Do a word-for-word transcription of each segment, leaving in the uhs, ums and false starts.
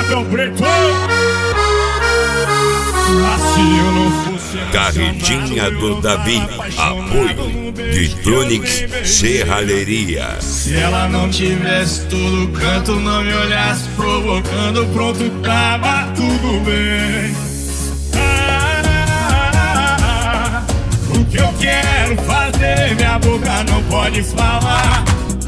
chapéu preto. Assim eu não fosse Carretinha do Davi, apoio de Tonic Serralheria. Se ela não tivesse todo canto, não me olhasse provocando, pronto, tava tudo bem. Ah, o que eu quero fazer, minha boca não pode falar.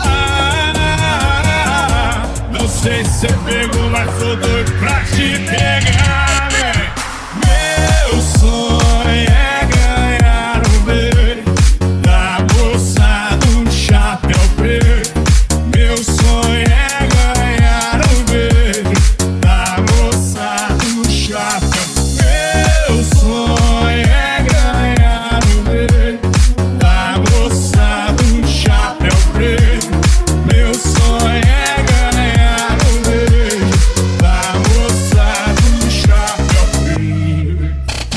Ah, não sei se você pegou, mas tô doido pra te pegar, véi. Meu sonho é ganhar um beijo da moça do chapéu preto. Meu sonho é ganhar um beijo da moça do chapéu. Meu sonho é ganhar um beijo da moça do chapéu preto. Meu sonho é ganhar um beijo da moça do chapéu preto.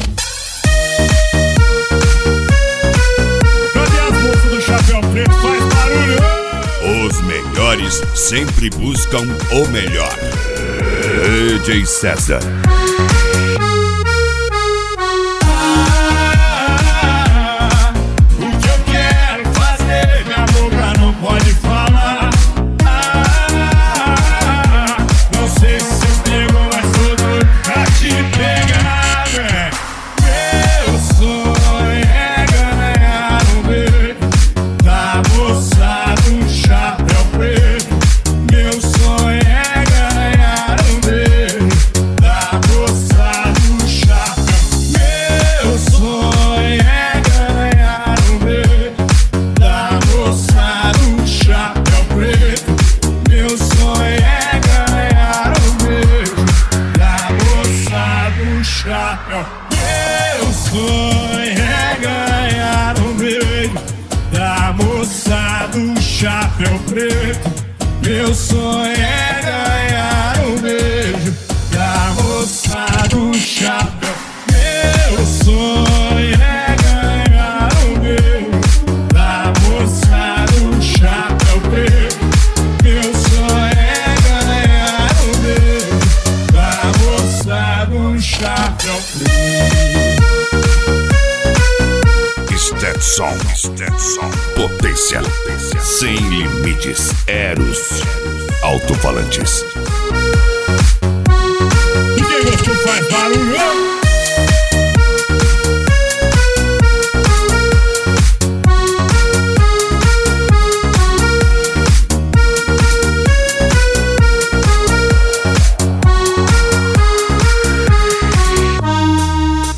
Cadê as moças do chapéu preto? Faz barulho! Os melhores sempre buscam o melhor. D J César. Ah, o que eu quero fazer, minha boca não pode falar. Ah, não sei se você pegou, mas tô doido pra te pegar, véi. Meu sonho é ganhar um beijo da moça do chapéu preto. Meu sonho é ganhar um beijo da moça do chapéu. Meu sonho é ganhar um beijo da moça do chapéu preto. Meu sonho é ganhar um beijo da moça do chapéu. Meu sonho é ganhar um beijo da moça do chapéu preto. Meu sonho é ganhar um beijo da moça do chapéu. Meu sonho é ganhar um beijo da moça do chapéu preto. Meu sonho é ganhar um beijo da moça do chapéu preto. Stetson, Stetson, potência sem limites. Eros, alto-falantes. E quem gostou faz barulho.